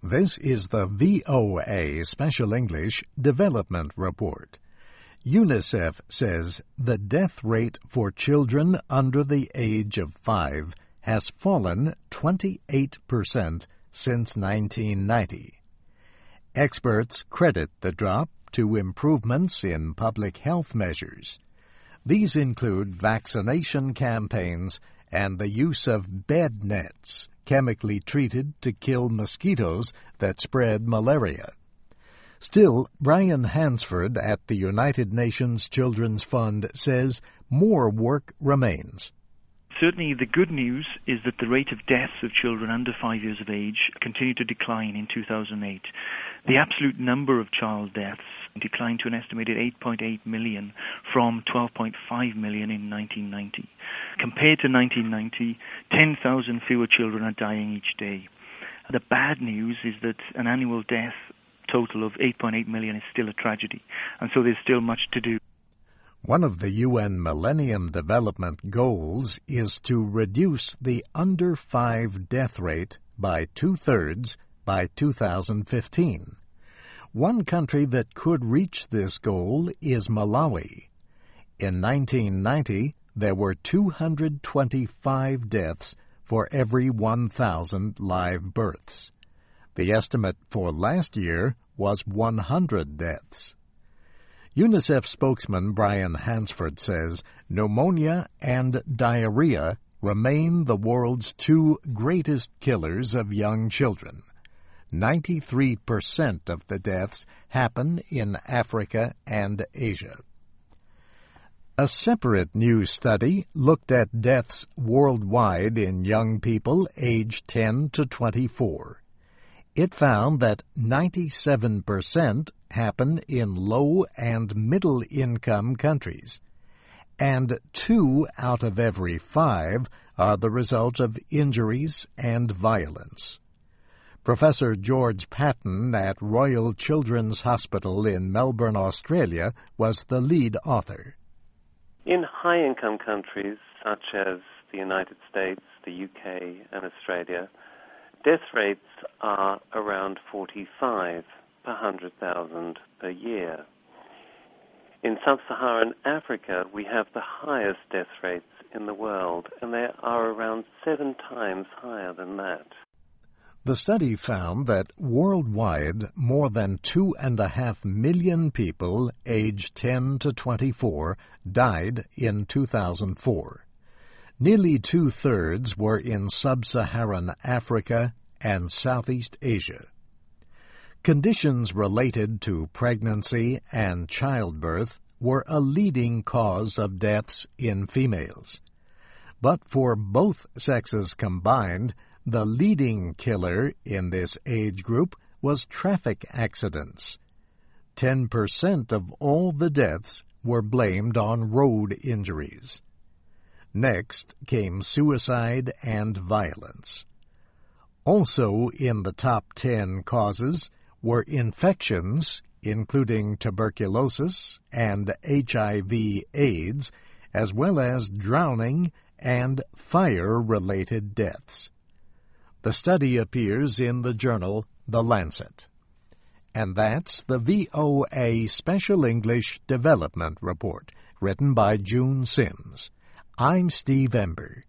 This is the VOA Special English Development Report. UNICEF says the death rate for children under the age of 5 has fallen 28% since 1990. Experts credit the drop to improvements in public health measures. These include vaccination campaigns and the use of bed nets, chemically treated to kill mosquitoes that spread malaria. Still, Brian Hansford at the United Nations Children's Fund says more work remains. Certainly the good news is that the rate of deaths of children under 5 years of age continued to decline in 2008. The absolute number of child deaths declined to an estimated 8.8 million from 12.5 million in 1990. Compared to 1990, 10,000 fewer children are dying each day. The bad news is that an annual death total of 8.8 million is still a tragedy, and so there's still much to do. One of the UN Millennium Development Goals is to reduce the under 5 death rate by 2/3 by 2015. One country that could reach this goal is Malawi. In 1990, there were 225 deaths for every 1,000 live births. The estimate for last year was 100 deaths. UNICEF spokesman Brian Hansford says pneumonia and diarrhea remain the world's two greatest killers of young children. 93% of the deaths happen in Africa and Asia. A separate new study looked at deaths worldwide in young people aged 10 to 24. It found that 97% happen in low and middle-income countries, and 2 out of every 5 are the result of injuries and violence. Professor George Patton at Royal Children's Hospital in Melbourne, Australia, was the lead author. In high-income countries such as the United States, the UK, and Australia, death rates are around 45 per 100,000 per year. In sub-Saharan Africa, we have the highest death rates in the world, and they are around 7 times higher than that. The study found that worldwide, more than 2.5 million people aged 10 to 24 died in 2004. Nearly 2/3 were in sub-Saharan Africa and Southeast Asia. Conditions related to pregnancy and childbirth were a leading cause of deaths in females. But for both sexes combined, the leading killer in this age group was traffic accidents. 10% of all the deaths were blamed on road injuries. Next came suicide and violence. Also in the top 10 causes were infections, including tuberculosis and HIV/AIDS, as well as drowning and fire-related deaths. The study appears in the journal The Lancet. And that's the VOA Special English Development Report, written by June Sims. I'm Steve Ember.